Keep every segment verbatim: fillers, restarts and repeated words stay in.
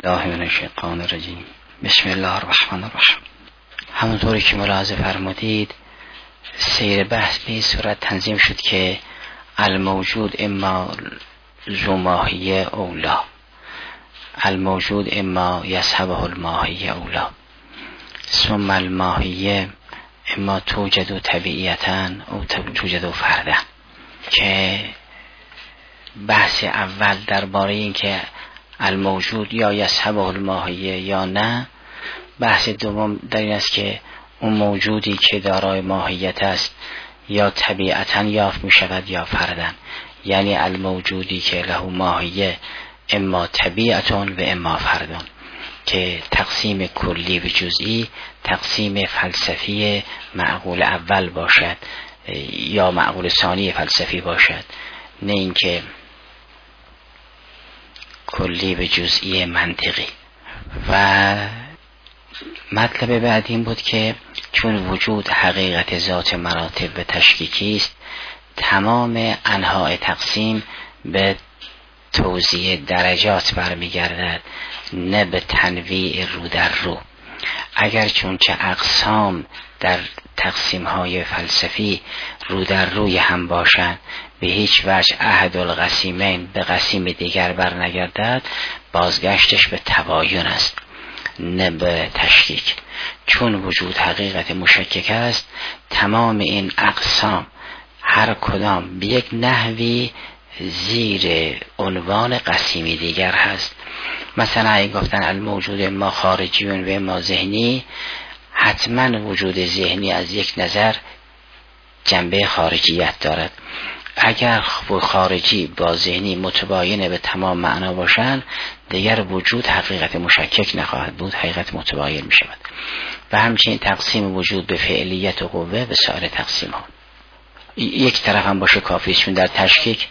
الله من الشیطان الرجیم. بسم الله الرحمن الرحیم. همونطوری که ملاحظه فرمودید سیر بحث به صورت تنظیم شد که الموجود اما ذو ماهیه اولا، الموجود اما یصحبه الماهیه اولا، ثم الماهیه اما توجد طبیعیتا او توجد فردا. که بحث اول درباره این که الموجود یا یصحبه الماهیه یا نه، بحث دوم در این است که اون موجودی که دارای ماهیت است یا طبیعتا یافت می شود یا فردن، یعنی الموجودی که له ماهیه اما طبیعتون و اما فردون، که تقسیم کلی و جزئی تقسیم فلسفی معقول اول باشد یا معقول ثانی فلسفی باشد، نه اینکه کلی و جزئی منطقی. و مطلب بعد این بود که چون وجود حقیقت ذات مراتب و تشکیکی است، تمام انواع تقسیم به توزیع درجات برمیگردد، نه به تنویع رو در رو. اگر چون چه اقسام در تقسیم های فلسفی رو در روی هم باشند، به هیچ وجه احد القسیمین به قسیم دیگر برنگردد، بازگشتش به تباین است نه به تشکیک. چون وجود حقیقت مشکک است، تمام این اقسام هر کدام به یک نحوی زیر عنوان قسیمی دیگر هست. مثلا اگه گفتن الموجود ما خارجیون و ما ذهنی، حتما وجود ذهنی از یک نظر جنبه خارجیت دارد. اگر خارجی با ذهنی متباین به تمام معنا باشند، دیگر وجود حقیقت مشکک نخواهد بود، حقیقت متباین می شود. و همچنین تقسیم وجود به فعلیت و قوه به سایر تقسیم ها یک طرف هم باشه کافی است. چون در تشکیک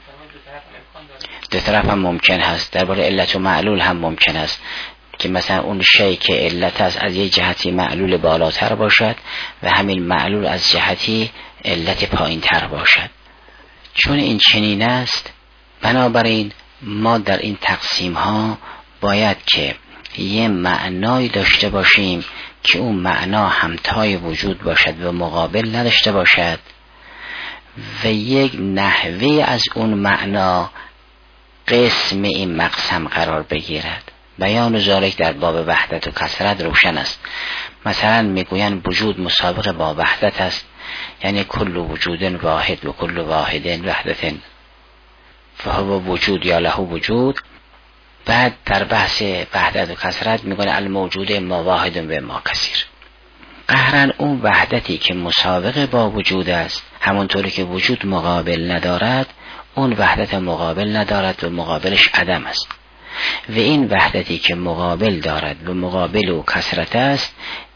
دو طرف هم ممکن هست. درباره علت و معلول هم ممکن است که مثلا اون شی که علت است از یک جهتی معلول بالاتر باشد و همین معلول از جهتی علت پایین تر باشد. چون این چنین است، بنابراین ما در این تقسیم ها باید که یه معنایی داشته باشیم که اون معنا همتای وجود باشد و مقابل نداشته باشد، و یک نحوه از اون معنا قسم این مقسم قرار بگیرد. بیان ذالک در باب وحدت و کثرت روشن است. مثلا میگوین وجود مسابق با وحدت است، یعنی کل وجود واحد و کل واحد وحدت فهو وجود یا له وجود. بعد در بحث وحدت و کثرت میگوین الموجود ما واحد و ما کثیر. قهرن اون وحدتی که مسابق با وجود است، همونطوری که وجود مقابل ندارد، اون وحدت مقابل ندارد و مقابلش عدم است. و این وحدتی که مقابل دارد و مقابل و کثرت است،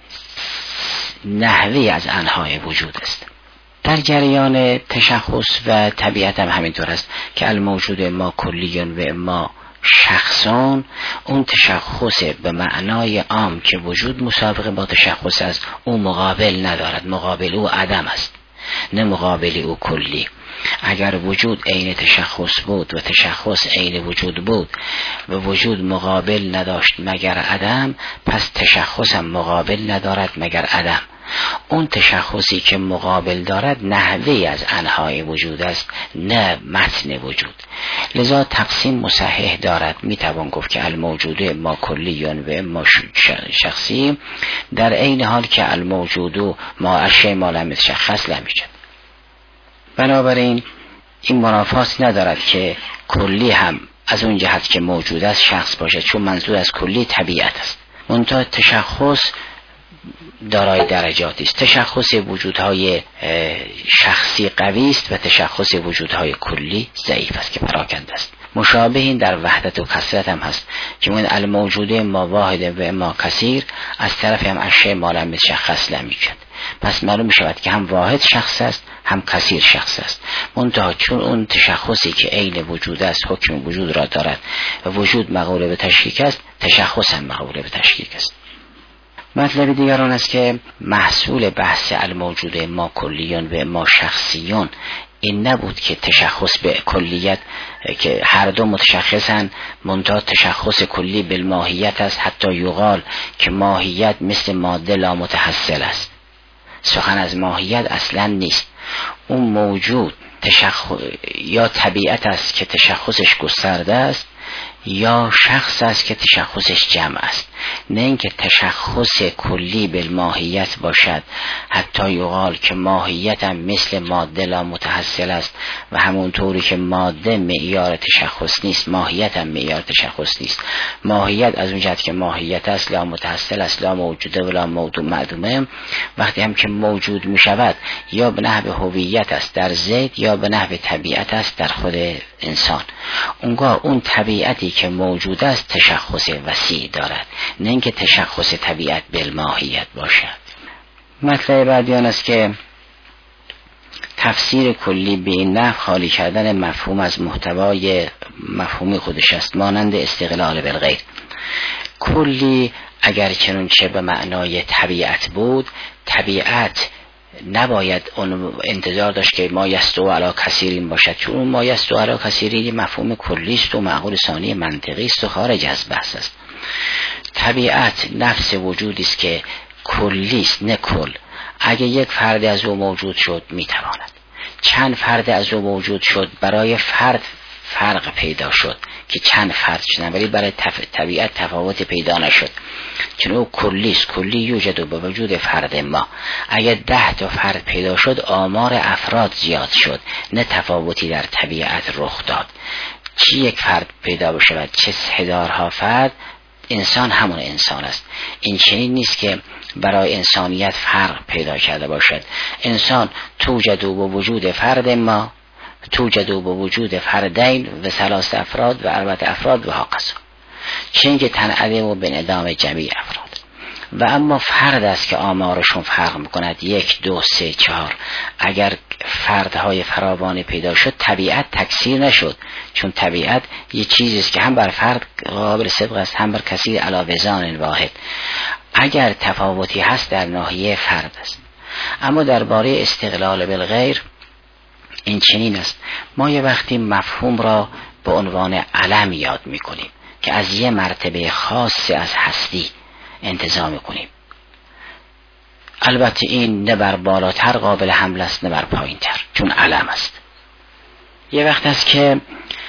نحوی از انهای وجود است. در جریان تشخص و طبیعت هم همینطور است که الموجود ما کلیون و ما شخصان، اون تشخص به معنای عام که وجود مسابقه با تشخص است، اون مقابل ندارد، مقابل او عدم است نه مقابل او کلی. اگر وجود عین تشخص بود و تشخص عین وجود بود و وجود مقابل نداشت مگر عدم، پس تشخص هم مقابل ندارد مگر عدم. اون تشخصی که مقابل دارد نحوی از انهای وجود است نه متن وجود. لذا تقسیم مصحح دارد. میتوان گفت که الموجود ما کلیون و ما شخصی، در عین حال که الموجود ما اشیاء ما لم یتشخص لم یوجد. بنابراین این منافات ندارد که کلی هم از اون جهت که موجود است شخص باشد، چون منظور از کلی طبیعت است. منتها تشخص دارای درجاتی است. تشخص وجودهای شخصی قوی است و تشخص وجودهای کلی ضعیف است که پراکنده است. مشابه این در وحدت و کثرت هم هست که من الموجود ما واحد و ما کثیر، از طرف هم اشیاء ما لم یتشخص لم یوجد. پس معلوم می شود که هم واحد شخص است هم کثیر شخص است. منتها چون اون تشخصی که عین وجود است حکم وجود را دارد و وجود مقوله به تشکیک است، تشخص هم مقوله به تشکیک است. مطلب دیگر آن است که محصول بحث الموجود ما کلیون و ما شخصیون این نبود که تشخص به کلیت که هر دو متشخصن، منتها تشخص کلی بالماهیت است، حتی یقال که ماهیت مثل ماده لا متحصل است. سخن از ماهیت اصلا نیست. اون موجود تشخص یا طبیعت است که تشخصش گسترده است، یا شخص است که تشخصش جمع است. نه اینکه تشخص کلی بالماهیت باشد، حتی یقال که ماهیت هم مثل ماده لا متحصل است و همونطوری که ماده معیار تشخص نیست، ماهیت هم معیار تشخص نیست. ماهیت از اون جهت که ماهیت است، لا متحصل است، لا موجوده ولا موضوع معدومه. وقتی هم که موجود می شود، یا به نحو هویت است در ذات، یا به نحو طبیعت است در خود انسان. اونگاه اون طبیعتی که موجود است تشخص وسیع دارد، نه اینکه تشخص طبیعت بالماهیت باشد. مطلب بعدی آن است که تفسیر کلی به این نحو خالی کردن مفهوم از محتوای مفهومی خودش است، مانند استقلال بالغیر. کلی اگر چنانچه به معنای طبیعت بود، طبیعت نباید اون انتظار داشت که ما یستو علی کثیرین باشد، چون اون ما یستو علی کثیرین مفهوم کلی است و معقول ثانی منطقی است و خارج از بحث است. طبیعت نفس وجودی است که کلی است، نه کل. اگه یک فرد از او موجود شد میتواند، چند فرد از او موجود شد، برای فرد فرق پیدا شد که چند فرد شدن، ولی برای تف... طبیعت تفاوت پیدا نشد، چون او کلی است. کلی یوجد و با وجود فرد ما. اگر ده تا فرد پیدا شد، آمار افراد زیاد شد، نه تفاوتی در طبیعت رخ داد. چی یک فرد پیدا بشود، چه هزارها فرد، انسان همون انسان است. این چنین نیست که برای انسانیت فرق پیدا کرده باشد. انسان توجد و با وجود فرد ما، توجد و با وجود فردین و ثلاث افراد و اربعه افراد و هاقصا، چون که تنعدم و به ندام جمعی افراد. و اما فرد است که آمارشون فرق میکند، یک دو سه چهار. اگر فردهای فراوانی پیدا شد، طبیعت تکثیر نشد، چون طبیعت یه چیزی است که هم بر فرد قابل صدق است، هم بر کثیر علی وزان واحد. اگر تفاوتی هست در ناحیه فرد است. اما درباره استقلال بالغیر این چنین است، ما یه وقتی مفهوم را به عنوان علم یاد میکنیم که از یه مرتبه خاصی از هستی انتزاع میکنیم. البته این نه بر بالاتر قابل حمل است، نه بر پایین تر، چون علم است. یه وقت است که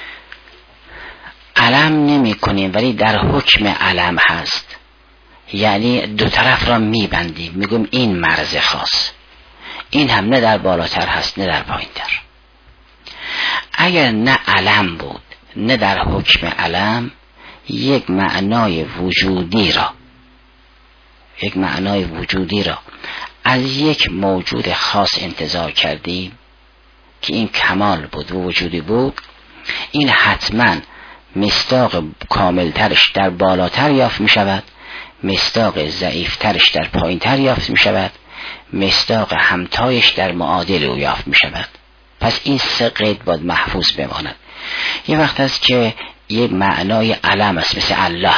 علم نمی کنیم ولی در حکم علم هست، یعنی دو طرف را میبندیم، میگم این مرز خاص، این هم نه در بالاتر هست نه در پایین تر. اگر نه علم بود نه در حکم علم، یک معنای وجودی را یک معنای وجودی را از یک موجود خاص انتزاع کردیم که این کمال بود و وجودی بود، این حتما مصداق کاملترش در بالاتر یافت می شود، مصداق ضعیفترش در پایینتر یافت می شود، مصداق همتایش در معادل او یافت می شود. پس این سه قید باید محفوظ بماند. یه وقت است که یک معنای علم است، مثل الله،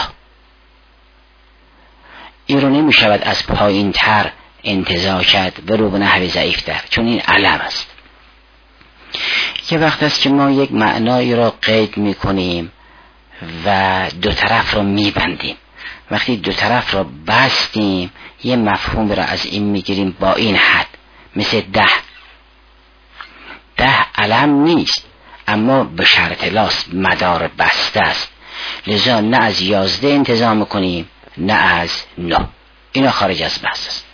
این رو نمی شود از پایین تر انتزاع کرد و رو به نحو ضعیف تر، چون این علم است. یه وقت است که ما یک معنایی را قید می کنیم و دو طرف را می بندیم. وقتی دو طرف را بستیم، یه مفهوم را از این می گیریم با این حد، مثل ده. ده علم نیست، اما به شرط لاس مدار بسته است، لذا نه از یازده انتظام کنیم نه از نه. اینا خارج از بحث است.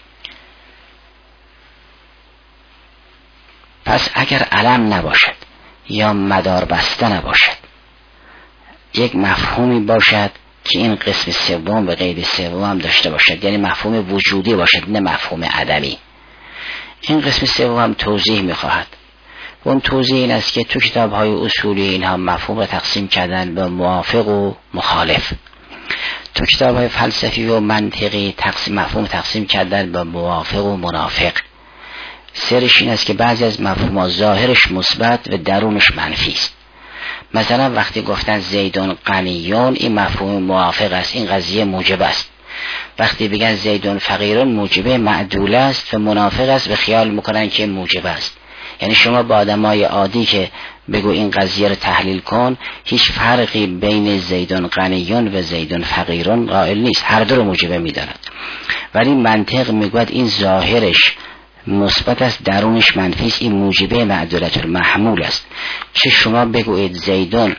پس اگر علم نباشد یا مدار بسته نباشد، یک مفهومی باشد که این قسم سوم و قید سوم هم داشته باشد، یعنی مفهوم وجودی باشد نه مفهوم عدمی. این قسم سوم هم توضیح میخواهد. اون توضیح این است که تو کتاب‌های اصولی اینها مفهوم را تقسیم کردن به موافق و مخالف. تو کتاب‌های فلسفی و منطقی تقسیم مفهوم تقسیم کردن به موافق و منافق. سرش این است که بعضی از مفهوم‌ها ظاهرش مثبت و درونش منفی است. مثلا وقتی گفتن زیدون غنیون، این مفهوم موافق است، این قضیه موجب است. وقتی بگن زیدون فقیرون، موجبه معدول است و منافق است و خیال میکنن که موجب است. یعنی شما با آدمای عادی که بگو این قضیه رو تحلیل کن، هیچ فرقی بین زیدون غنیون و زیدون فقیرون قائل نیست، هر دو رو موجبه میدارد. ولی منطق میگوید این ظاهرش مثبت است، درونش منفی است، این موجبه معدولت المحمول است. چه شما بگویید زیدون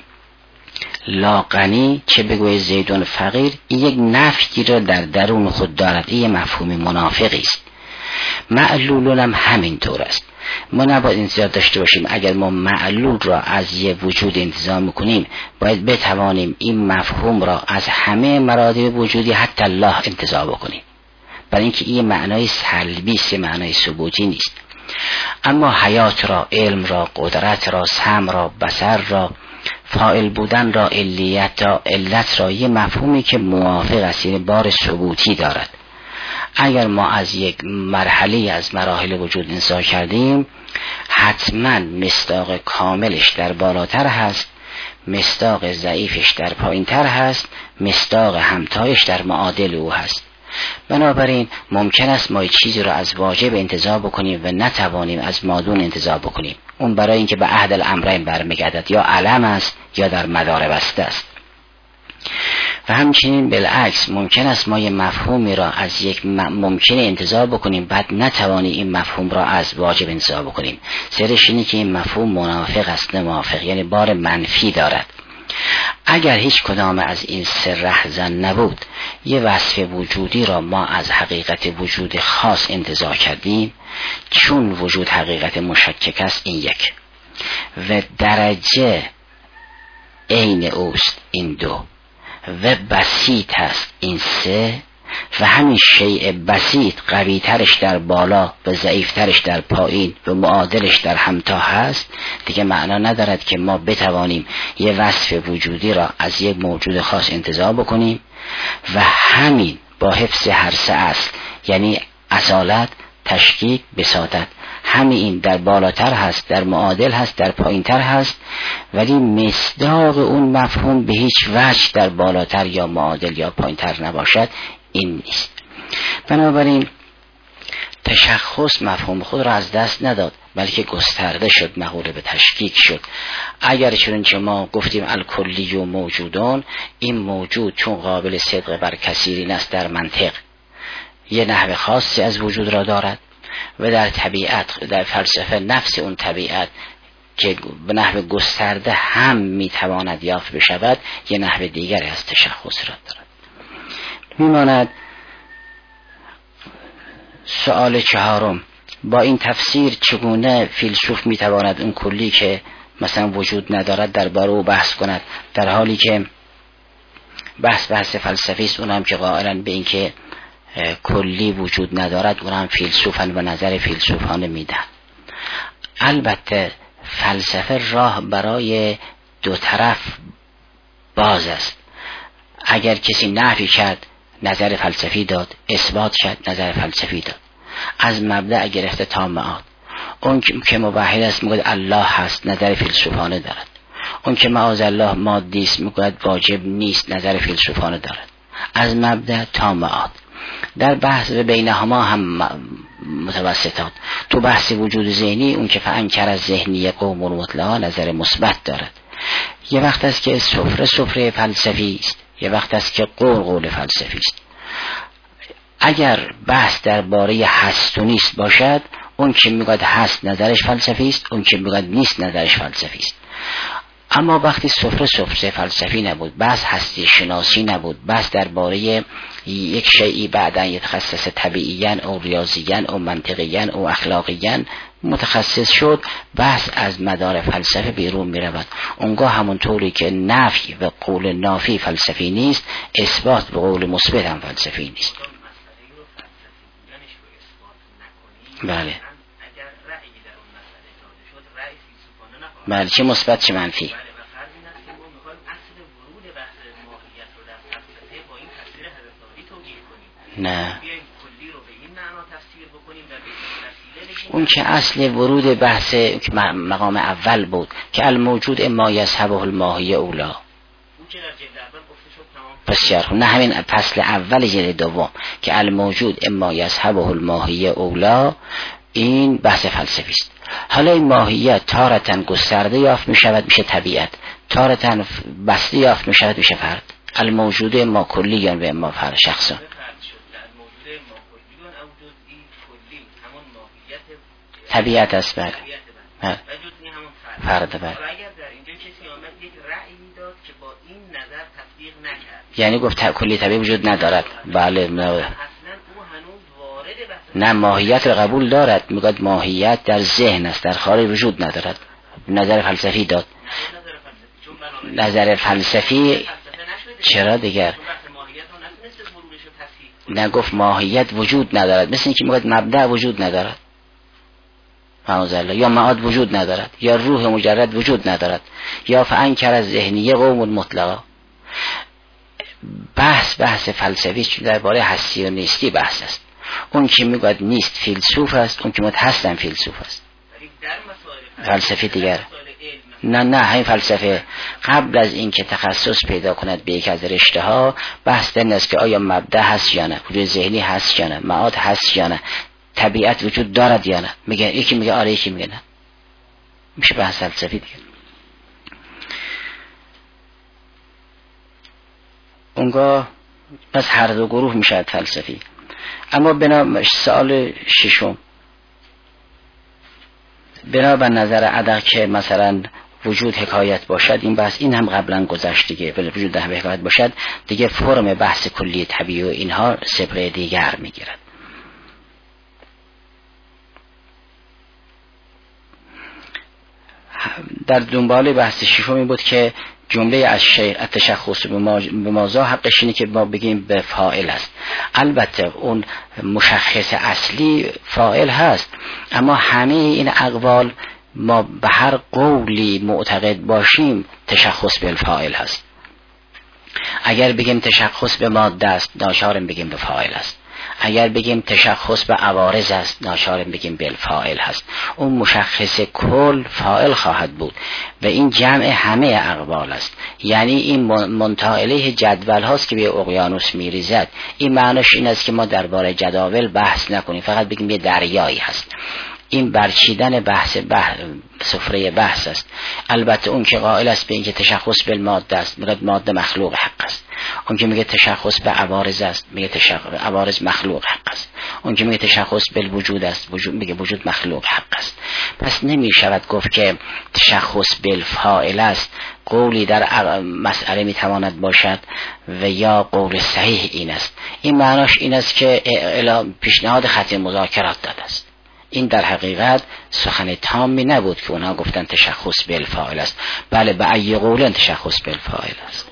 لا غنی، چه بگویید زیدون فقیر، این یک نفی را در درون خود دارد، این مفهوم منافقی است. معلولون هم همین طور است. ما نباید انتظار داشته باشیم اگر ما معلول را از یه وجود انتزاع میکنیم باید بتوانیم این مفهوم را از همه مراتب وجودی حتی الله انتزاع بکنیم، برای اینکه این معنای سلبی است، معنای ثبوتی نیست. اما حیات را، علم را، قدرت را، سمع را، بصر را، فاعل بودن را، علیت را، علت را، یه مفهومی که موافق است، یعنی بار ثبوتی دارد. اگر ما از یک مرحله از مراحل وجود انتزاع کردیم، حتما مصداق کاملش در بالاتر هست، مصداق ضعیفش در پایین تر هست، مصداق همتایش در معادل او هست. بنابراین ممکن است ما چیزی را از واجب انتزاع بکنیم و نتوانیم از مادون انتزاع بکنیم. اون برای اینکه به عهد الامرین برمیگردد، یا علم است یا در مدار بسته است. و همچنین بالعکس ممکن است ما یه مفهومی را از یک ممکن انتزاع بکنیم بعد نتوانیم این مفهوم را از واجب انتزاع بکنیم. سرش اینه که این مفهوم منافق است، نه موافق، یعنی بار منفی دارد. اگر هیچ کدام از این سه رهزن نبود، یه وصف وجودی را ما از حقیقت وجود خاص انتزاع کردیم، چون وجود حقیقت مشکک است این یک، و درجه عین اوست این دو، و بسیط هست این سه، و همین شیء بسیط قوی ترش در بالا و ضعیف ترش در پایین و معادلش در همتا هست، دیگه معنا ندارد که ما بتوانیم یه وصف وجودی را از یک موجود خاص انتزاع بکنیم و همین با حفظ هر سه اصل، یعنی اصالت، تشکیک، بساطت، همین در بالاتر هست، در معادل هست، در پایین تر هست، ولی مصداق اون مفهوم به هیچ وجه در بالاتر یا معادل یا پایین تر نباشد، این نیست. بنابراین تشخص مفهوم خود را از دست نداد، بلکه گسترده شد، مغول به تشکیک شد. اگر چنانچه ما گفتیم الکلی و موجودان، این موجود چون قابل صدق بر کثیرین است در منطق، یه نحو خاصی از وجود را دارد، و در طبیعت، در فلسفه نفس اون طبیعت که به نحو گسترده هم میتواند یافت بشود، یه نحو دیگری از تشخص را دارد. میماند سؤال چهارم، با این تفسیر چگونه فیلسوف میتواند اون کلی که مثلا وجود ندارد درباره او بحث کند، در حالی که بحث بحث فلسفی است، اونم که قائلن به این که کلی وجود ندارد، اونم فیلسوفن و نظر فیلسوفانه میدن. البته فلسفه راه برای دو طرف باز است. اگر کسی نفی کرد نظر فلسفی داد، اثبات کرد نظر فلسفی داد، از مبدأ گرفته تا معاد. اون که مباحث است میگه الله هست، نظر فیلسوفانه دارد. اون که معاذ الله مادی است میگه واجب نیست، نظر فیلسوفانه دارد. از مبدأ تا معاد. در بحث بینهما هم متوسطات. تو بحث وجود ذهنی، اون که فانکر از ذهنی قوم مطلقا نظر مثبت دارد. یه وقت است که سفره سفره فلسفی است، یه وقت است که قول قول فلسفی است. اگر بحث درباره هست و نیست باشد، اون که میگوید هست نظرش فلسفی است، اون که میگوید نیست نظرش فلسفی است. اما وقتی سفره سفره فلسفی نبود، بحث هستی شناسی نبود، بحث درباره یک شیئی بعداً یتخصص طبیعیاً او ریاضیاً او منطقیاً او اخلاقیاً متخصص شد، بحث از مدار فلسفه بیرون می رود. اونگاه همونطوری که نفی و قول نافی فلسفی نیست، اثبات به قول مثبت هم فلسفی نیست. بله بله، چه مثبت چه منفی. نه، اون که اصل ورود بحث مقام اول بود که الموجود اما یذهبه الماهی اولا، بسیار نه، همین فصل اول جلد دوم که الموجود اما یذهبه الماهی اولا، این بحث فلسفی است. حالا این ماهیت تارتن گسترده یافت می شود میشه طبیعت، تارتن بسته یافت می شود میشه فرد. الموجود ما کلیون و ما فرد شخصان. طبیعت است بله. فرد بله. یعنی گفت کلی طبیعی وجود ندارد. بله نه. نه ماهیت رو قبول دارد، میگه ماهیت در ذهن است، در خارج وجود ندارد. نظر فلسفی داد. نظر فلسفی چرا دیگر نگفت ماهیت وجود ندارد، مثل اینکه میگه مبدأ وجود ندارد معاذالله، یا معاد وجود ندارد، یا روح مجرد وجود ندارد، یا فانکر از ذهنیه قوم مطلقا. بحث بحث فلسفی درباره هستی و نیستی بحث است. اون که میگه نیست فیلسوف است، اون که میگه هستم فیلسوف است. فلسفی دیگر نه نه همین فلسفه قبل از اینکه تخصص پیدا کند به یک از رشته ها بحث این است که آیا مبدأ هست یا نه، وجود ذهنی هست یا نه، معاد هست یا نه، طبیعت وجود دارد یا نه. میگه یکی میگه آره، یکی میگه نه. میشه بحث فلسفی دیگه. اونگاه پس هر دو گروه میشه فلسفی. اما بنا سوال ششم، بنا به نظر ادق که مثلا وجود حکایت باشد، این بحث این هم قبلا گذشت دیگه، وجود هم حکایت باشد دیگه فرم بحث کلی طبیعی و اینها سبقه دیگر میگیرد. در دنبال بحث ششمی بود که جمله از شیخ التشخص به مازا حقش اینه که ما بگیم به فاعل است. البته اون مشخص اصلی فاعل هست، اما همه این اقوال ما به هر قولی معتقد باشیم تشخص به فاعل هست. اگر بگیم تشخص به ماده است ناچاریم بگیم به فاعل است. اگر بگیم تشخص به عوارض است ناچاریم بگیم بالفاعل هست. اون مشخص کل فاعل خواهد بود و این جمع همه اقوال است. یعنی این منتهی الیه جدول هاست که به اقیانوس میریزد. این معنیش این است که ما درباره جداول بحث نکنیم، فقط بگیم یه دریایی هست. این برچیدن بحث بحث سفره بحث است. البته اون که قائل است به اینکه تشخص بالماده است میگه ماده مخلوق حق است. اون که میگه تشخص به عوارض است میگه تشخص عوارض مخلوق حق است. اون که میگه تشخص بالوجود است وجود میگه وجود مخلوق حق است. پس نمیشود گفت که تشخص بالفاعل است قولی در مسئله میتواند باشد و یا قول صحیح این است. این معناش این است که پیشنهاد خط مذاکرات داده است. این در حقیقت سخن تامی نبود که اونها گفتن تشخص بالفاعل است. بله به ای قولن تشخص بالفاعل است.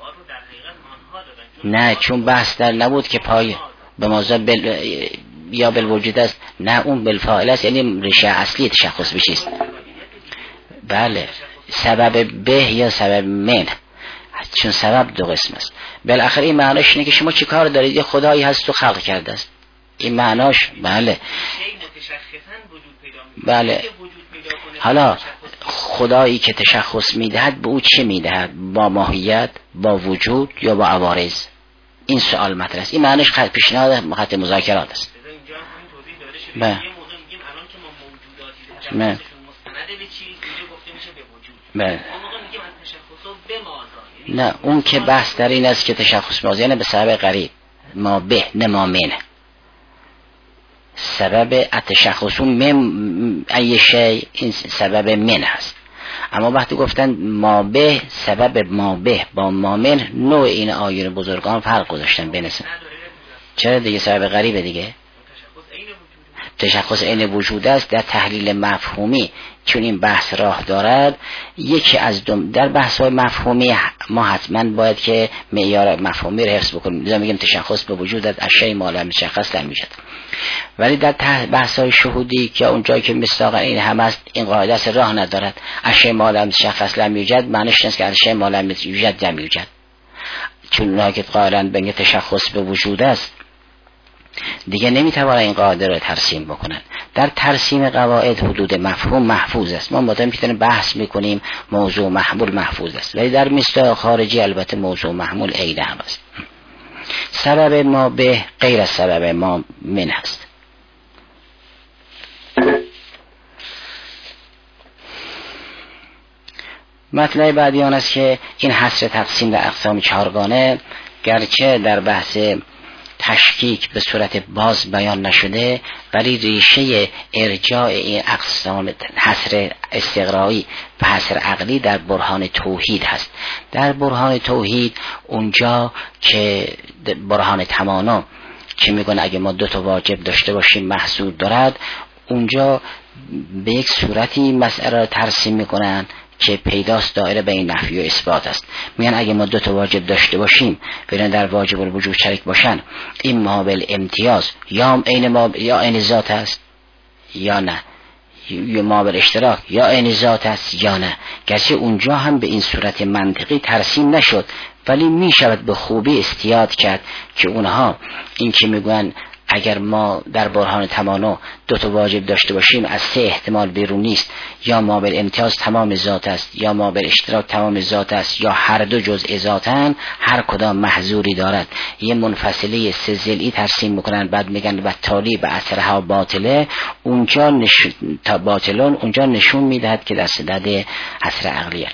نه چون بحث در نبود که پای به موضوع بل... یا بالوجود است، نه اون بالفاعل است، یعنی ریشه اصلی تشخص بشیست. بله سبب به یا سبب من، چون سبب دو قسم است. بالاخره این معناش اینه که شما چی کار دارید؟ یه خدایی هست تو خلق کرده است. این معناش بله بله. حالا خدایی که تشخص میدهد به او چه میدهد؟ با ماهیت، با وجود یا با عوارض؟ این سوال مطرح است. این معنیش خط پیشنهاد خط مذاکرات است. نه نه نه نه اون که بحث در این است که تشخص موضوع یعنی به سبب قریب ما به نه ما منه. سبب التشخص من ای شی این سبب من هست. اما وقتی گفتن ما به سبب ما به با ما من، نوع این آیون بزرگان فرق گذاشتن بینشون. چرا دیگه سبب غریبه دیگه؟ تشخص عین وجود است در تحلیل مفهومی. چون این بحث راه دارد یکی از دم در بحث های مفهومی ما حتما باید که معیار مفهومی رو حفظ بکنیم. لذا میگیم تشخص به وجود از اشیاء ما لم تشخص لم یوجد. ولی در بحث های شهودی که اونجایی که مصداق این هم است این قاعده است راه ندارد. اشیاء ما لم تشخص لم یوجد معنیش نیست که اشیاء ما لم یوجد لم یوجد. چون اونها که قائلن به تشخص به وجود است دیگه نمیتوانند این قاعده رو ترسیم بکنن. در ترسیم قواعد حدود مفهوم محفوظ است. ما مدام میتونیم بحث میکنیم موضوع محمول محفوظ است، ولی در مصداق خارجی البته موضوع محمول عین هم است. سبب ما به غیر از سبب ما من است. مطلب بعدی آن است که این حصر تقسیم در اقسام چهارگانه گرچه در بحث تشکیک به صورت باز بیان نشده، ولی ریشه ارجاع این اقسام حصر استقرایی و حصر عقلی در برهان توحید هست. در برهان توحید اونجا که برهان تمانا که میگن اگه ما دو تا واجب داشته باشیم محصول دارد، اونجا به یک صورتی مسئله را ترسیم میکنن که پیداست دایره بین نفی و اثبات است. میگن اگه ما دو تا واجب داشته باشیم ببین در واجب الوجود شریک باشن، این مابل امتیاز یا عین ما یا عین ذات است یا نه، یا مابل اشتراک یا عین ذات است یا نه. گرچه اونجا هم به این صورت منطقی ترسیم نشد، ولی می شود به خوبی استیاد کرد که اونها این که میگن اگر ما در برهان تمانا دو تا واجب داشته باشیم از سه احتمال بیرون نیست، یا مابل امتیاز تمام ذات است یا مابل اشتراک تمام ذات است یا هر دو جزء ذاتن، هر کدام محظوری دارد. یه منفصله سه ضلعی ترسیم میکنن، بعد میگن و تالی به اثرها باطله، اونجا نشون تا باطلون اونجا نشون میدهد که در صدد اثر عقلیه.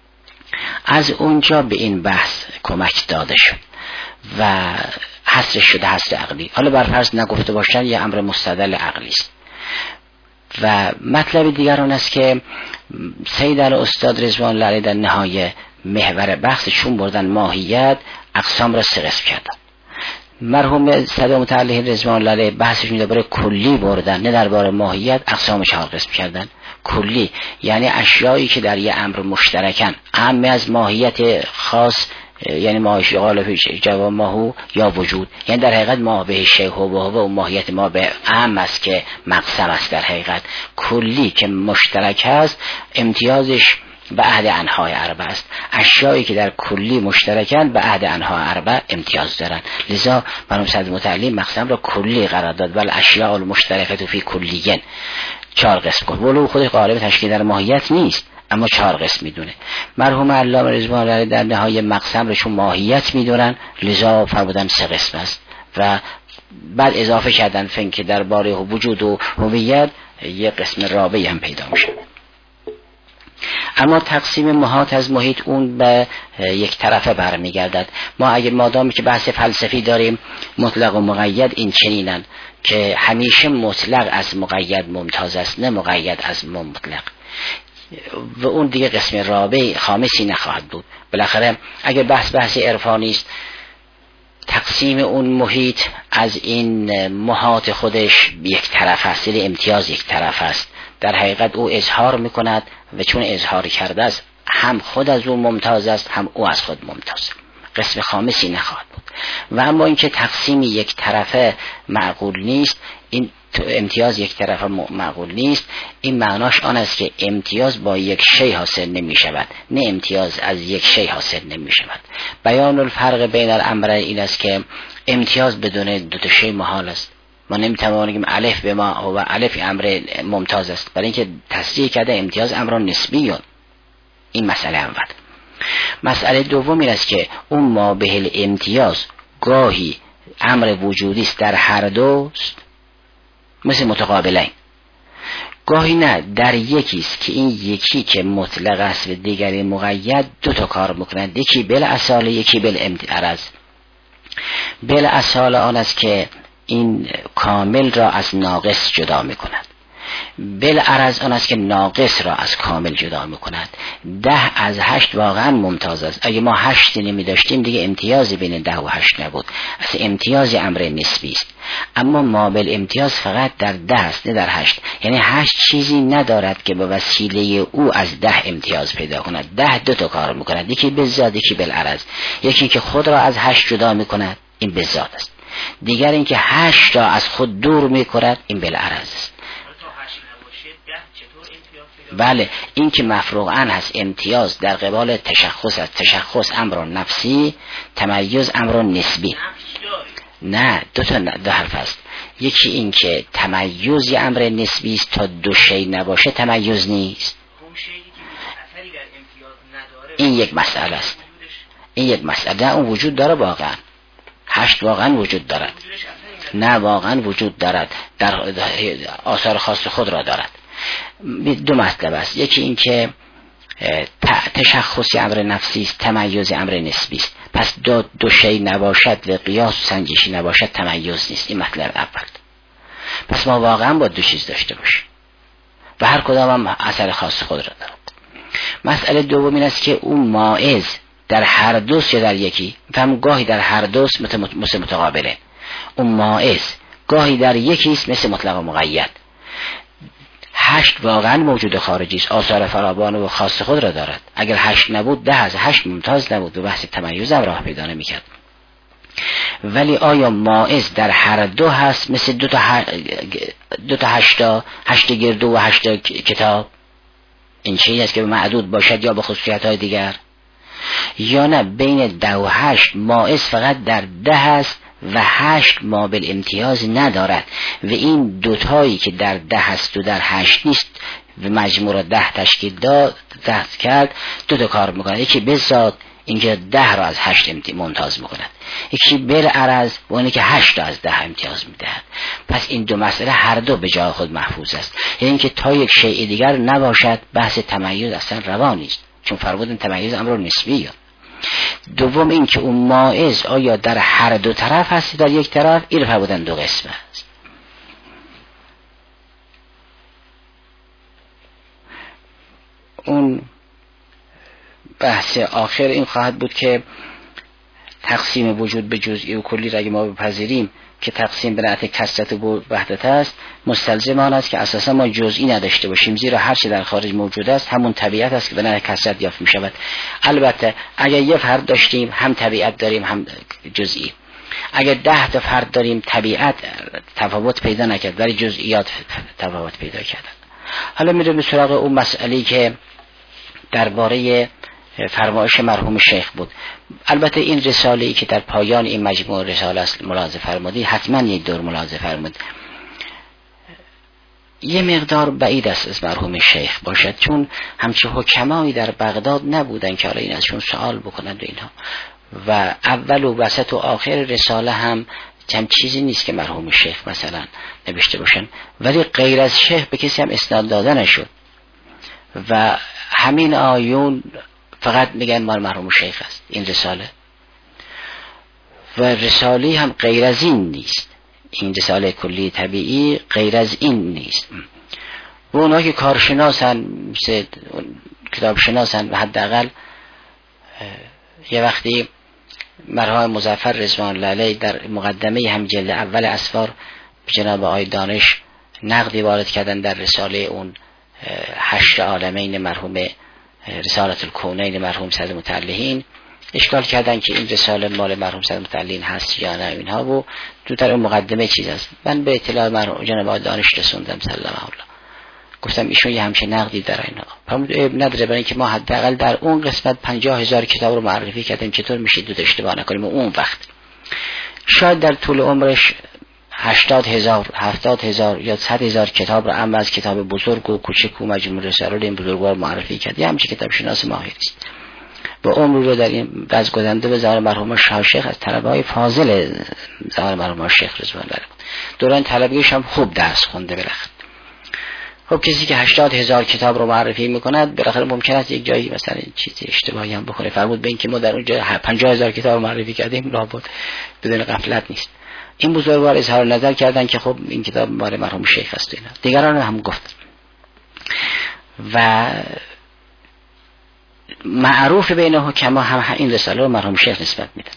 از اونجا به این بحث کمک داده شد و حصر شده حصر عقلی. حالا برفرض نگفته باشن یه امر مستدل عقلی است. و مطلب دیگر آن است که سید الاستاد رضوان الله علیه در نهایه محور بحث چون بردن ماهیت اقسام را سه قسم کردن. مرحوم صدر متعلی رضوان الله علیه بحثشون درباره کلی بردن، نه درباره ماهیت، اقسام چهار قسم کردن. کلی یعنی اشیایی که در یه امر مشترکن، اهم از ماهیت خاص یعنی ماهیش غالب جواب ماهو یا وجود، یعنی در حقیقت ما به شیء و و ماهیت ما به اهم است که مقسم است. در حقیقت کلی که مشترک است امتیازش به عهد انهای اربع است. اشیایی که در کلی مشترکن به عهد انهای اربع امتیاز دارن. لذا مرحوم صدر متعلی مقسم را کلی قرار داد، ولی اشیاء المشترکه فی کلیین چهار قسم کن، ولو خود قالب تشکیل در ماهیت نیست اما چهار قسم میدونه. مرحوم علامه رضوان الله در نهایت مقسم رو چون ماهیت میدونن، لذا فرمودن سه قسم است و بعد اضافه کردن فن که درباره وجود و هویت یک قسم رابعی هم پیدا میشه. اما تقسیم محاط از محیط اون به یک طرفه برمیگردد. ما اگر مادامی که بحث فلسفی داریم مطلق و مقید این چنینن که همیشه مطلق از مقید ممتاز است، نه مقید از مطلق، و اون دیگه قسم رابع خامسی نخواهد بود. بالاخره اگر بحث بحث عرفانی است، تقسیم اون محیط از این محاط خودش یک طرف است، امتیاز یک طرف است. در حقیقت او اظهار میکند و چون اظهار کرده است هم خود از او ممتاز است هم او از خود ممتاز، قسم خامسی نخواهد بود. و اما اینکه تقسیم یک طرفه معقول نیست، این امتیاز یک طرفه معقول نیست، این معناش آن است که امتیاز با یک شی حاصل نمی شود، نه امتیاز از یک شی حاصل نمی شود. بیان الفرق بین الامرین این است که امتیاز بدون دو تا شی محال است. ما نمیتوانیم الف به ما و الف امر ممتاز است، برای اینکه تصریح کرده امتیاز امر نسبی. این مسئله اول. مسئله دوم این است که اون ما به امتیاز گاهی امر وجودی است در هر دوست مثل متقابلین، گاهی نه در یکی است که این یکی که مطلق است و دیگری مقید دو تا کار میکنند، یکی بل اصاله یکی بل امتعرض. بل اصاله آن است که این کامل را از ناقص جدا میکند، بالعرض آن است که ناقص را از کامل جدا میکند. ده از هشت واقعا ممتاز است. اگه ما هشت نمی داشتیم دیگه امتیازی بین ده و هشت نبود، از امتیاز امر نسبی است. اما ما بل امتیاز فقط در ده است نه در هشت، یعنی هشت چیزی ندارد که به وسیله او از ده امتیاز پیدا کند. ده دو تا کار میکند، یکی بالذات یکی بالعرض. یکی که خود را از هشت جدا میکند این بالذات است، دیگر این که هشت را از خود دور میکند این بالعرض است. بله، این که مفروغاً هست امتیاز در قبال تشخص است. تشخص امر نفسی، تمیز امر نسبی. نه، دو تا دو حرف است. یکی این که تمیز یه امر نسبی است، تا دو شی نباشه تمیز نیست. این یک مسئله است. این یک مسئله. اون وجود داره واقعا. هشت واقعا وجود دارد. نه واقعا وجود دارد، در آثار خاص خود را دارد. دو مطلب است. یکی این که تشخصی امر نفسی است، تمیز امر نسبی است. پس دو, دو شی نباشد و قیاس و سنجشی نباشد تمیز نیست. این مطلب اول. پس ما واقعا با دو چیز داشته باشیم و هر کدام هم اثر خاص خود را دارد. مسئله دوم این است که اون مائز در هر دوست یا در یکی، فهم گاهی در هر دوست مثل متقابله. اون مائز گاهی در یکی است مثل مطلق و مقید. هشت واقعا موجود خارجی است، آثار فراوان و خاص خود را دارد. اگر هشت نبود ده از هشت ممتاز نبود و بحث تمیز هم راه پیدا نمی‌کرد. ولی آیا مائز در هر دو هست مثل دو تا, ه... دو تا هشتا هشت گردو و هشت کتاب؟ این چیزی است که به معدود باشد یا به خصوصیت‌های دیگر، یا نه بین ده و هشت مائز فقط در ده هست و هشت ما بالامتیاز ندارد و این دوتایی که در ده هست و در هشت نیست و مجموع ده تشکیل داد دست کرد دو تا کار میکنه. یکی بزاد اینکه ده را از هشت ممتاز میکند، یکی بالعرض و اونی که هشت را از ده امتیاز میدهد. پس این دو مسئله هر دو به جای خود محفوظ است. یعنی اینکه تا یک شیء دیگر نباشد بحث تمیز اصلا روا نیست، چون فرمودن تمیز امر نسبیه. دوم این که اون مائز آیا در هر دو طرف هست در یک طرف، این رو فرمودن دو قسم است. اون بحث آخر این خواهد بود که تقسیم وجود به جزئی و کلی را اگه ما بپذیریم که تقسیم به نحو کثرت و وحدت است، مستلزم آن است که اساسا ما جزئی نداشته باشیم، زیرا هر چه در خارج موجود است همون طبیعت است که به نحو کثرت یافت می شود. البته اگر یه فرد داشتیم هم طبیعت داریم هم جزئی. اگر ده تا فرد داریم طبیعت تفاوت پیدا نکرد ولی جزئیات تفاوت پیدا کردن. حالا میره به سراغ اون مسئله‌ای که درباره فرمایش مرحوم شیخ بود. البته این رساله‌ای که در پایان این مجموعه رساله است ملاحظه فرمودی، حتما یک دور ملاحظه فرمود. یه مقدار بعید است از مرحوم شیخ باشد، چون همچه حکمایی در بغداد نبودن که حالا این ازشون سوال بکنند و اینها، و اول و وسط و آخر رساله هم چند چیزی نیست که مرحوم شیخ مثلا نوشته باشن، ولی غیر از شیخ به کسی هم اسناد داده نشد و همین آیون فقط میگن مال مرحوم شیخ است این رساله، و رساله هم غیر از این نیست. این رساله کلی طبیعی غیر از این نیست. و اونا که کارشناسن مثل کتاب شناسن و حداقل یه وقتی مرحوم مظفر رضوان الله علیه در مقدمه هم جلد اول اسفار جناب آقای دانش نقدی وارد کردن در رساله اون هشت عالمین مرحوم رسالت الکونین مرحوم سید متعلهین، اشکال کردن که این رساله مال مرحوم سید متعلهین هست یا نه اینها، و تو در اون مقدمه چیز است. من به اطلاع مرحوم جناب آقای دانش رسوندم سلام الله، گفتم ایشون یه همچه نقدی در اینها فرمود نداره، برای اینکه ما حداقل در اون قسمت پنجاه هزار کتاب رو معرفی کردیم، چطور میشه دو اشتباه نکنیم. اون وقت شاید در طول عمرش هشتاد هزار هفتاد هزار یا صد هزار کتاب رو اما از کتاب بزرگ و کوچک و مجموع رساله این بزرگوار معرفی کرد. یه همچه کتاب شناس ماهری است و عمر رو در این از گذنده به زمان مرحوم شاه شیخ از طلبه‌های فاضل زمان مرحوم شیخ رضوان الله بود. دوران طلبگیش هم خوب درس خونده بالاخره. خب کسی که هشتاد هزار کتاب رو معرفی میکند بالاخره ممکن است یک جایی مثلا چیزی اشتباهی هم بکنه. فرمود به این که ما در اونجا پنجاه هزار کتاب معرفی کردیم لابد بدون غفلت نیست. این بزرگوار اظهار نظر کردن که خب این کتاب مال مرحوم شیخ است اینا. دیگران هم گفت و معروف بین حکما هم این رساله رو مرحوم شیخ نسبت میدن.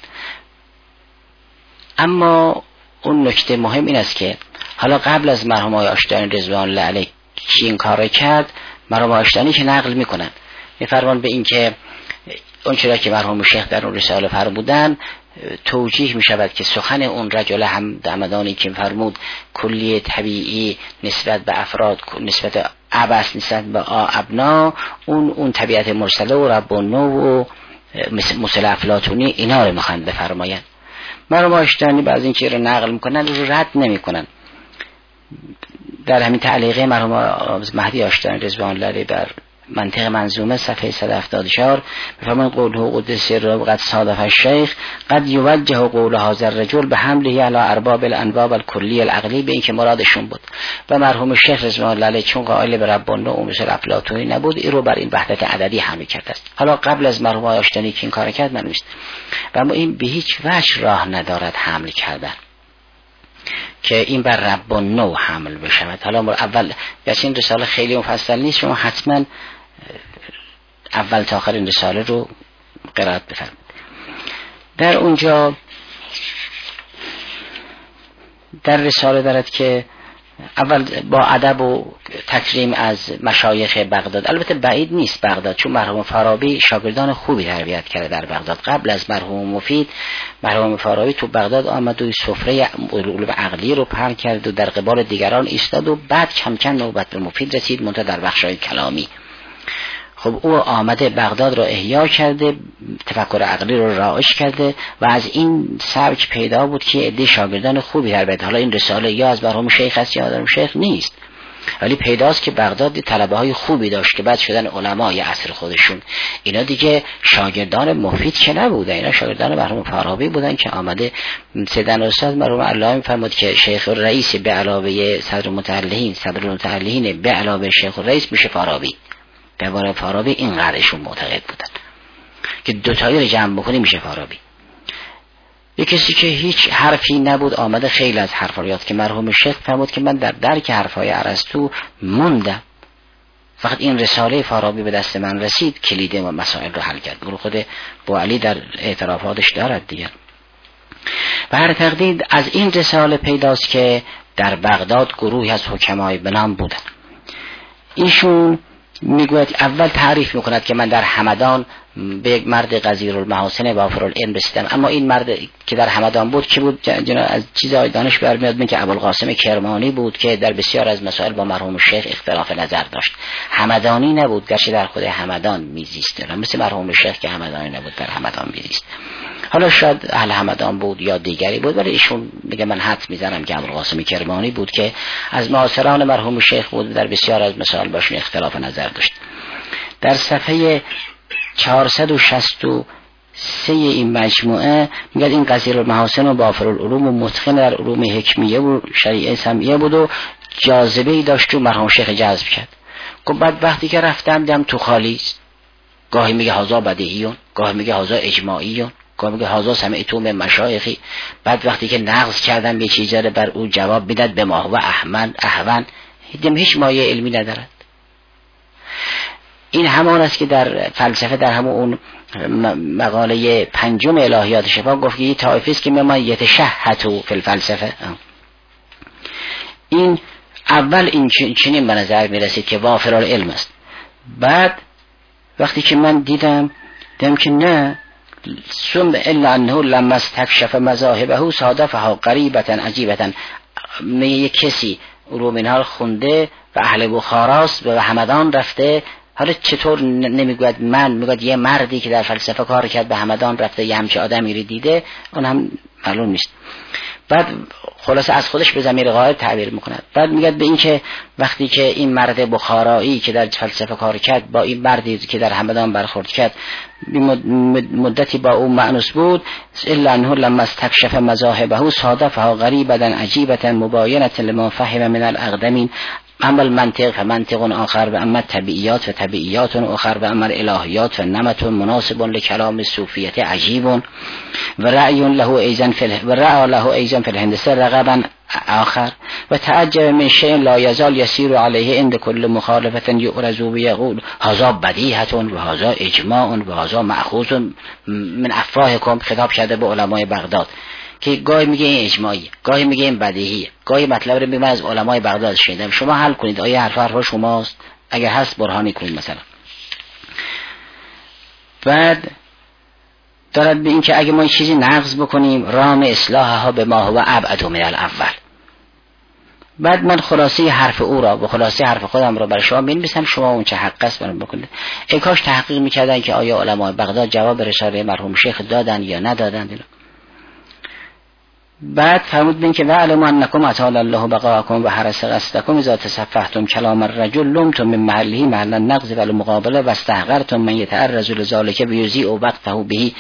اما اون نکته مهم این است که حالا قبل از مرحوم آقای آشتیانی رضوان الله علیه کی این کار کرد، مرحوم آشتیانی که نقل میکنن میفرمان به این که اون چرا که مرحوم شیخ در اون رساله فرمودن توجیه می شود که سخن اون رجل هم دمدانی که فرمود کلی طبیعی نسبت به افراد نسبت عبس نسبت به ابنا اون اون طبیعت مرسله و رب و نو و مثل افلاطونی اینا رو میخوان بفرماین. مرحوم آشتیانی بعضی این چیز رو نقل میکنن رو رد نمیکنن. در همین تعلیقه مرحوم مهدی آشتیانی رضوان الله علیه در منطق منظومه صفحه صد و هفتاد و چهار بفرمایید قوله قدس سره قد صادف الشیخ قد یوجه قول هذا الرجل به حمله علی ارباب الانباب الکلی العقلی، به این که مرادشون بود. و مرحوم شیخ رضوان الله علیه چون قائل به ربانه و مثل افلاطونی نبود، این رو بر این وحدت عددی حمل کرده است. حالا قبل از مرحوم آشتانی که این کار کرد من نیست، و اما این به هیچ وجه راه ندارد حمل کردن که این بر رب و نو حمل بشود. حالا اول گرچه این رساله خیلی مفصل نیست، شما حتما اول تا آخر این رساله رو قرائت بفرمایید. در اونجا در رساله دارد که اول با ادب و تکریم از مشایخ بغداد، البته بعید نیست بغداد، چون مرحوم فارابی شاگردان خوبی تربیت کرده در بغداد. قبل از مرحوم مفید، مرحوم فارابی تو بغداد آمد و سفره علوم عقلی رو پهن کرد و در قبال دیگران ایستاد و بعد کم کم نوبت به مفید رسید، منتها در بخشای کلامی. خب او آمده بغداد رو احیا کرده، تفکر عقلی رو رایج کرده و از این سبک پیدا بود که عده شاگردان خوبی تربیت. حالا این رساله یا از مرحوم شیخ است یا از مرحوم شیخ نیست، ولی پیداست که بغداد طلبه های خوبی داشت که بعد شدن علمای عصر خودشون. اینا دیگه شاگردان مفید که نبودن، اینا شاگردان مرحوم فارابی بودن که آمده. سیدنا استاد مرحوم الله میفرمود که شیخ الرئیس به علاوه صدر المتعلهین، صدر المتعلهین به علاوه شیخ الرئیس میشه فارابی. درباره فارابی این قدرشون معتقد بودن که دوتایی رو جمع بکنی میشه فارابی. یک کسی که هیچ حرفی نبود آمده خیلی از حرفا یاد که مرحوم شیخ فرمود که من در درک حرفای ارسطو موندم، فقط این رساله فارابی به دست من رسید کلید و مسائل رو حل کرد. گروه خود بوعلی در اعترافاتش دارد دیگر. و هر تقدید از این رساله پیداست که در بغداد گروهی از حکمای بنام بودن. ایشون میگوید اول تعریف میکند که من در همدان به یک مرد غزیر المحاسن وافر العلم رسیدم. اما این مرد که در همدان بود که بود؟ جنا از چیزای دانش برمیاد من که ابوالقاسم کرمانی بود که در بسیار از مسائل با مرحوم شیخ اختلاف نظر داشت. همدانی نبود، گرچه در خود همدان میزیست، مثل مرحوم شیخ که همدانی نبود در همدان میزیست. حالا شاید اهل همدان بود یا دیگری بود، ولی ایشون میگه من حد میزنم که ابوالقاسم کرمانی بود که از معاصران مرحوم شیخ بود، در بسیار از مسائل باشون اختلاف نظر داشت. در صفحه چهارصد و شصت و سه این مجموعه میگه این غزیر المحاسن و بافر العلوم و متقن در علوم حکمیه و شریعه سمعیه بود و جاذبه ای داشت و مرحوم شیخ جذب کرد. گفت بعد وقتی که رفتم دیدم تو خالی، گاهی میگه هازا بدیهیون، گاهی میگه هازا اجماعیون، گاهی میگه هازا سمعتو من مشایخی. بعد وقتی که نقض کردم یه چیزی رو بر او جواب میداد به ما و احمد احون، دیدم هیچ مایه علمی ندارد. این همان است که در فلسفه در همون اون مقاله پنجم الهیات شفا گفت که یه طایفه است که ما یتشهتو فی الفلسفه. این اول این چنین به نظر می رسید که وافر العلم است. بعد وقتی که من دیدم دیدم که نه، ثم الا انه لما استکشف مذاهبه صادفها غریبه عجیبه. یک کسی علوم اینها خونده و اهل بخاراست و همدان رفته. حالا چطور نمیگوید من، میگوید یه مردی که در فلسفه کار کرد به همدان رفته یه همچه آدمی رو دیده، اون هم معلوم نیست. بعد خلاصه از خودش به ضمیر غایب تعبیر میکند. بعد میگه به این که وقتی که این مرد بخارایی که در فلسفه کار کرد با این مردی که در همدان برخورد کرد مدتی با او مأنوس بود، الا انه لما استکشف مذاهبه صادفها غریبه عجیبه مباینه لما فهم من الاقدمین. اما المنطق فمنطق آخر و اما طبیعیات و طبیعیات آخر و اما الهیات و نمت مناسب لکلام صوفیت عجیب و رأی له ایزن فی و رأی له ایزن فی الهندسه رغبا آخر و تعجب من شیء لا یزال یسیر علیه عند کل مخالفه یعرض بیقول هذا بدیهه و هذا اجماع و هذا مأخوذ من افواهکم. خطاب کرده به علمای بغداد که گاهی میگه این اجماعی، گاهی میگه این بدیهیه، گاهی مطلب رو میگه از علمای بغداد شنیدم، شما حل کنید آیا حرف حرف شماست، اگر هست برهانی کنید مثلا. بعد دارد به این که اگه ما این چیزی نقض بکنیم رام اصلاحها به ما هو ابعد من الاول. بعد من خلاصه حرف او را و خلاصه حرف خودم را برای شما می‌نویسم، شما اون چه حق است برام بکنید. ای کاش تحقیق می‌کردن که آیا علمای بغداد جواب رساله مرحوم شیخ دادن یا ندادن. بعد فرمود بین که وعلموا انکم اطال الله بقاءکم و حرس قصدکم اذا تصفحتم کلام الرجل لمتم من محله محل النقض و المقابله و استحقرتم من یتعرض لذلک بیضیع وقته به.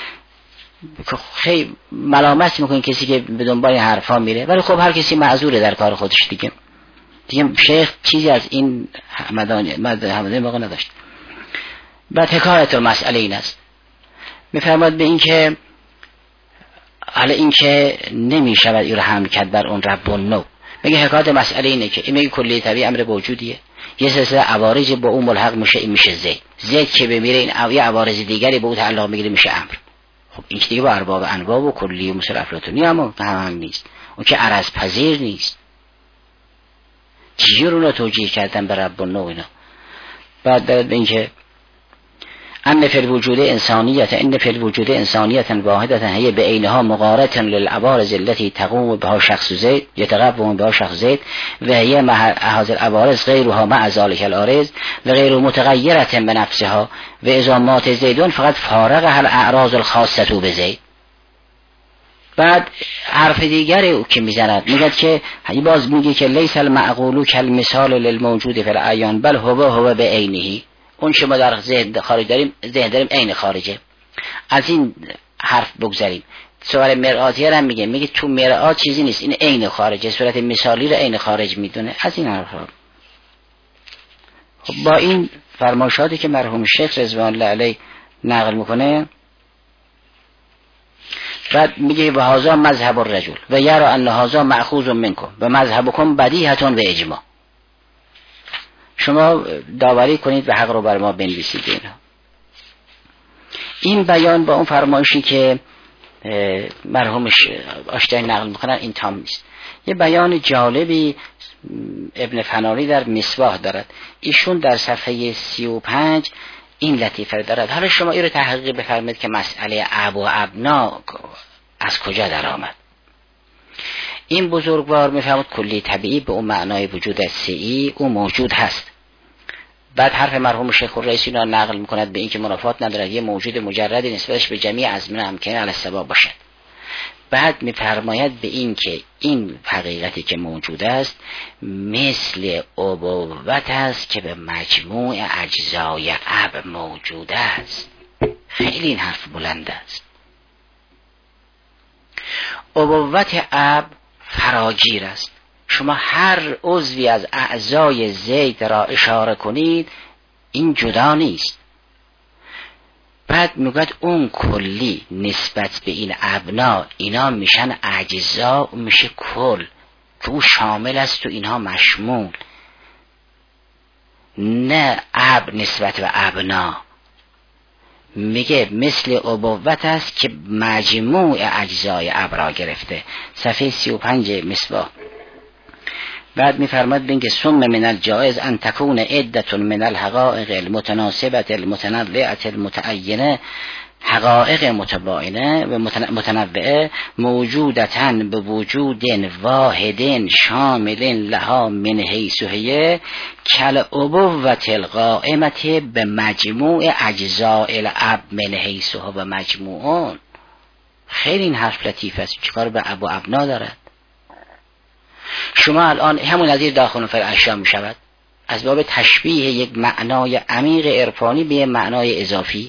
خیلی ملامت میکنین کسی که به دنبال حرفا میره، ولی خب هر کسی معذوره در کار خودش دیگه. دیگه شیخ چیزی از این همدانی همدانی موقع نداشت. بعد حکایت مسئله این است، میفرماد به این که حالا این که نمی شود این رو حمل کرد بر اون رب النو. میگه حکایت مسئله اینه که این میگه کلی طبیعی امر موجودیه، یه سلسله عوارض با اون ملحق میشه، این میشه زید. زید که بمیره این یه عوارض دیگری به اون تعلق میگیره میشه امر. خب این که دیگه با ارباب انواع و کلی و مثل افلاطونی هم هم نیست، اون که عرض پذیر نیست. چیزی رو رو توجیه کردن به رب النو اینا. بعد دارد به این که ان فی الوجود انسانیت ان فی الوجود انسانیت واحده هي بعینها مغارة للعوارض التي تقوم بها شخص زید يتقوم بها شخص زید و هي مع هذه العوارض غیرها مع ذلك العارض و غیر متغیرة بنفسها و اذا مات زیدون فقط فارقها الاعراض الخاصه بزید. بعد حرف دیگری که میزند میگه که باز میگه که لیس المعقول کالمثال للموجود فی الاعیان بل هو هو بعینه. اون که ما در ذهن خارج داریم ذهن داریم عین خارجه. از این حرف بگذاریم. سوال مرآتی هم میگه میگه تو مرآت چیزی نیست، این عین خارجه، صورت مثالی رو عین خارج میدونه. از این حرف ها. خب با این فرمایشاتی که مرحوم شیخ رضوان الله علیه نقل میکنه، بعد میگه و هذا مذهب الرجل و یرا ان هذا مأخوذ منکم و مذهبکم بدیهة و اجماع. شما داوری کنید و حق رو بر ما بنویسید. اینا این بیان با اون فرمایشی که مرحوم آشتین نقل میکنن این تام نیست. یه بیان جالبی ابن فناری در مصباح دارد. ایشون در صفحه سی و پنج این لطیفه دارد. حالا شما این رو تحقیق بفرمایید که مسئله اب و ابنا از کجا در آمد. این بزرگوار میفهمد کلی طبیعی به اون معنای وجود سعی او موجود هست. بعد حرف مرحوم شیخ الرئیسی را نقل میکند به اینکه منافات ندارد، یه موجود مجردی نسبتش به جمیع ازمنه امکنه علی السباب باشد. بعد میفرماید به این که این حقیقتی که موجود است مثل ابوت است که به مجموع اجزای اب موجود است. خیلی این حرف بلند است. ابوت اب فراگیر است. شما هر عضوی از اعضای زید را اشاره کنید این جدا نیست. بعد میگوید اون کلی نسبت به این ابنا اینا میشن اجزا، میشه کل که او شامل است و اینها مشمول. نه اب نسبت به ابنا، میگه مثل ابوت است که مجموع اجزای اب را گرفته. صفحه سی و پنج مصباح. بعد میفرماد بین که ثم من الجائز ان تكون عدة من الحقائق المتناسبة المتنوعة المتعینه، حقائق متباینه و متنوعه موجودتاً به وجود واحد شامل لها من حیث هي کالابوة القائمة به مجموع اجزاء الاب من حیث هو و مجموعون. خیلی این حرف لطیف است. چیکار به اب و ابنا دارد؟ شما الان همون نظیر داخل فی الاشیاء می شود از باب تشبیه یک معنای عمیق عرفانی به معنای اضافی.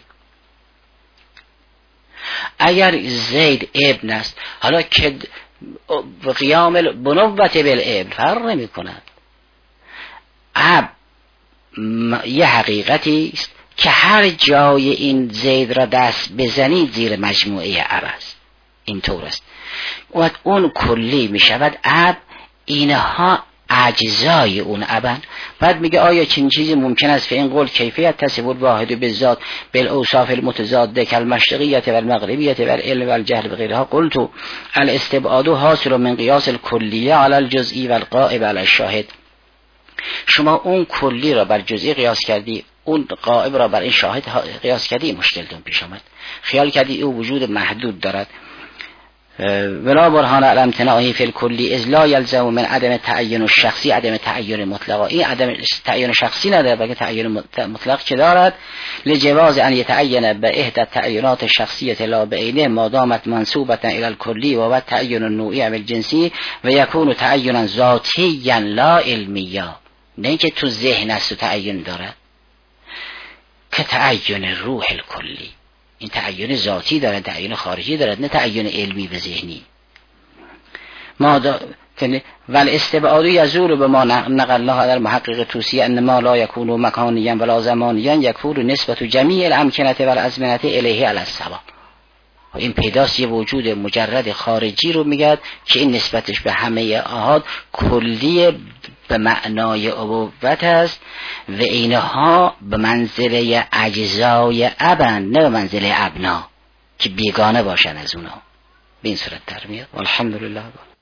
اگر زید ابن است، حالا که قیام بنوت بالابن فرق نمی کند. اب یه حقیقتی است که هر جای این زید را دست بزنید زیر مجموعه اب است. این طور است. و اون کلی می شود اب، اینها اجزای اون ابن. بعد میگه آیا چنین چیزی ممکن است؟ فین قول کیفیت تصف الواحد بالذات بالاوصاف المتضاده کالمشرقیت والمغربیت والعلم والجهل وغیرها قلت الاستبعاد حاصل من قیاس الکلیه علی الجزئی والغائب علی الشاهد. شما اون کلی را بر جزئی قیاس کردی، اون غائب را بر این شاهد قیاس کردی، مشکلتون پیش آمد. خیال کردی او وجود محدود دارد. ولا برهان علی امتناعه فی الکلی اذ لا یلزم من عدم تعین الشخصی عدم تعین مطلق. این عدم تعین شخصی نداره بلکه تعین مطلق چه دارد؟ لجواز ان یتعین به احدى التعینات الشخصیه لا بعینه ما دامت منسوبه الی الکلی و بعد تعین النوعی و الجنسی و یکون تعینا ذاتیا لا علمیا. نه اینکه تو ذهن است و تعین داره که تعین روح الکلی. این تعین ذاتی داره، تعین خارجی داره، نه تعین علمی به ذهنی. ما دا ول استبعاد یزور به ما نقل الله در محقق توسی ان ما لا یکون مکانیا ولا زمانیا یکون نسبت جمیع الامکنه و الازمنه الیه علی السوا. این پیداست یه وجود مجرد خارجی رو میگه که این نسبتش به همه احاد کلی به معنای ابوت است و اینها به منزله اجزای ابن نه به منزله ابنا که بیگانه باشن از اونا. به این صورت در میاد. الحمدلله.